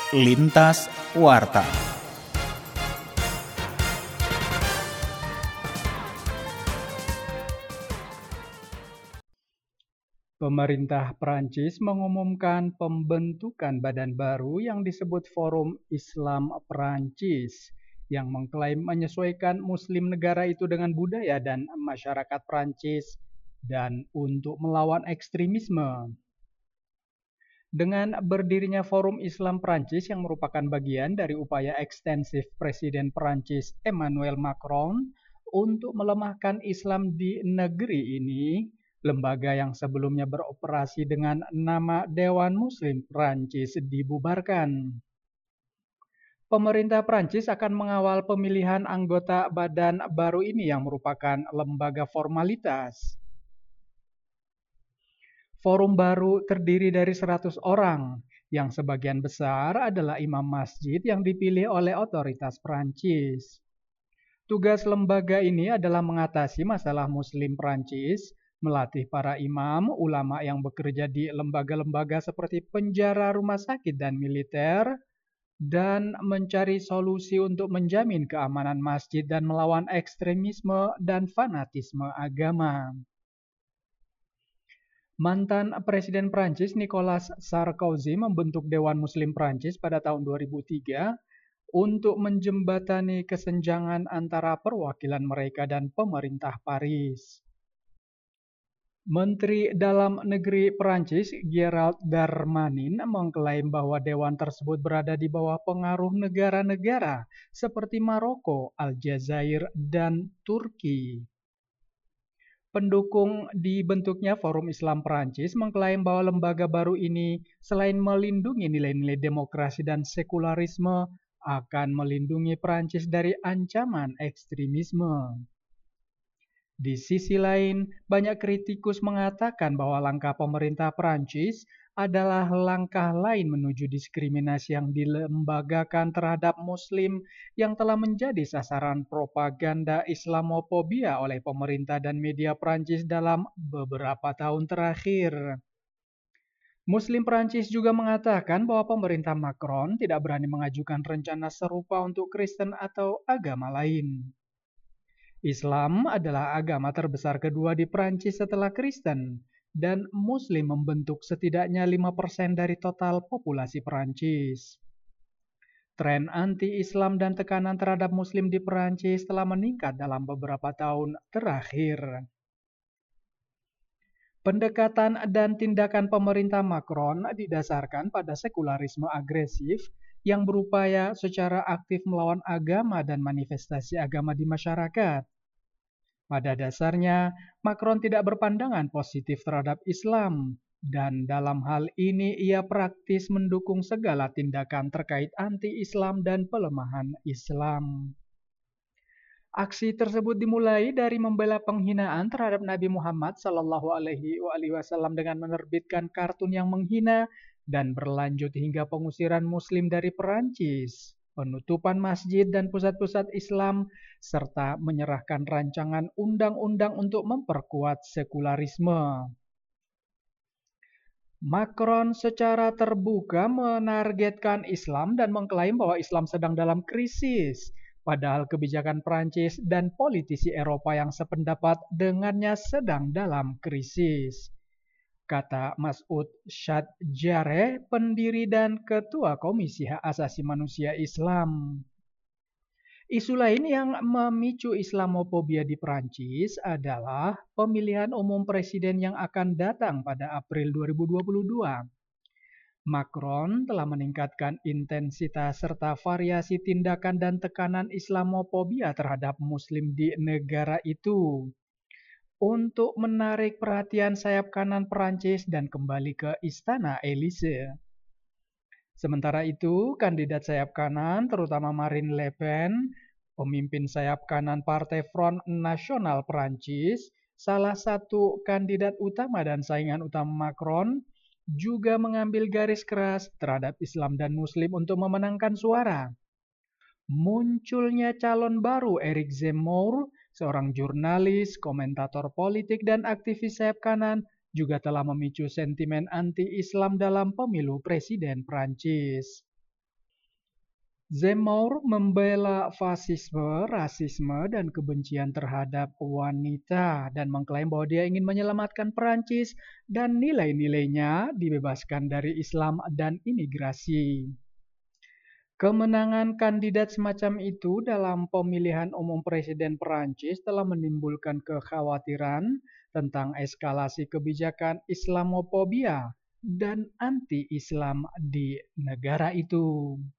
Lintas Warta. Pemerintah Prancis mengumumkan pembentukan badan baru yang disebut Forum Islam Prancis yang mengklaim menyesuaikan Muslim negara itu dengan budaya dan masyarakat Prancis dan untuk melawan ekstremisme. Dengan berdirinya Forum Islam Prancis yang merupakan bagian dari upaya ekstensif Presiden Prancis Emmanuel Macron untuk melemahkan Islam di negeri ini, lembaga yang sebelumnya beroperasi dengan nama Dewan Muslim Prancis dibubarkan. Pemerintah Prancis akan mengawal pemilihan anggota badan baru ini yang merupakan lembaga formalitas. Forum baru terdiri dari 100 orang, yang sebagian besar adalah imam masjid yang dipilih oleh otoritas Prancis. Tugas lembaga ini adalah mengatasi masalah Muslim Prancis, melatih para imam, ulama yang bekerja di lembaga-lembaga seperti penjara, rumah sakit, dan militer, dan mencari solusi untuk menjamin keamanan masjid dan melawan ekstremisme dan fanatisme agama. Mantan Presiden Prancis Nicolas Sarkozy membentuk Dewan Muslim Prancis pada tahun 2003 untuk menjembatani kesenjangan antara perwakilan mereka dan pemerintah Paris. Menteri Dalam Negeri Prancis Gérald Darmanin mengklaim bahwa dewan tersebut berada di bawah pengaruh negara-negara seperti Maroko, Aljazair, dan Turki. Pendukung dibentuknya Forum Islam Prancis mengklaim bahwa lembaga baru ini selain melindungi nilai-nilai demokrasi dan sekularisme, akan melindungi Prancis dari ancaman ekstremisme. Di sisi lain, banyak kritikus mengatakan bahwa langkah pemerintah Prancis adalah langkah lain menuju diskriminasi yang dilembagakan terhadap Muslim yang telah menjadi sasaran propaganda Islamofobia oleh pemerintah dan media Prancis dalam beberapa tahun terakhir. Muslim Prancis juga mengatakan bahwa pemerintah Macron tidak berani mengajukan rencana serupa untuk Kristen atau agama lain. Islam adalah agama terbesar kedua di Prancis setelah Kristen, dan Muslim membentuk setidaknya 5% dari total populasi Prancis. Tren anti-Islam dan tekanan terhadap Muslim di Prancis telah meningkat dalam beberapa tahun terakhir. Pendekatan dan tindakan pemerintah Macron didasarkan pada sekularisme agresif yang berupaya secara aktif melawan agama dan manifestasi agama di masyarakat. Pada dasarnya, Macron tidak berpandangan positif terhadap Islam, dan dalam hal ini ia praktis mendukung segala tindakan terkait anti-Islam dan pelemahan Islam. Aksi tersebut dimulai dari membela penghinaan terhadap Nabi Muhammad SAW dengan menerbitkan kartun yang menghina dan berlanjut hingga pengusiran Muslim dari Perancis, penutupan masjid dan pusat-pusat Islam, serta menyerahkan rancangan undang-undang untuk memperkuat sekularisme. Macron secara terbuka menargetkan Islam dan mengklaim bahwa Islam sedang dalam krisis. Padahal kebijakan Prancis dan politisi Eropa yang sependapat dengannya sedang dalam krisis. Kata Masoud Shadjareh, pendiri dan ketua Komisi Hak Asasi Manusia Islam. Isu lain yang memicu Islamofobia di Prancis adalah pemilihan umum presiden yang akan datang pada April 2022. Macron telah meningkatkan intensitas serta variasi tindakan dan tekanan Islamofobia terhadap Muslim di negara itu untuk menarik perhatian sayap kanan Perancis dan kembali ke Istana Élysée. Sementara itu, kandidat sayap kanan, terutama Marine Le Pen, pemimpin sayap kanan Partai Front National Perancis, salah satu kandidat utama dan saingan utama Macron, juga mengambil garis keras terhadap Islam dan Muslim untuk memenangkan suara. Munculnya calon baru Eric Zemmour, seorang jurnalis, komentator politik, dan aktivis sayap kanan, juga telah memicu sentimen anti-Islam dalam pemilu presiden Prancis. Zemmour membela fasisme, rasisme, dan kebencian terhadap wanita dan mengklaim bahwa dia ingin menyelamatkan Perancis dan nilai-nilainya dibebaskan dari Islam dan imigrasi. Kemenangan kandidat semacam itu dalam pemilihan umum presiden Perancis telah menimbulkan kekhawatiran tentang eskalasi kebijakan Islamofobia dan anti-Islam di negara itu.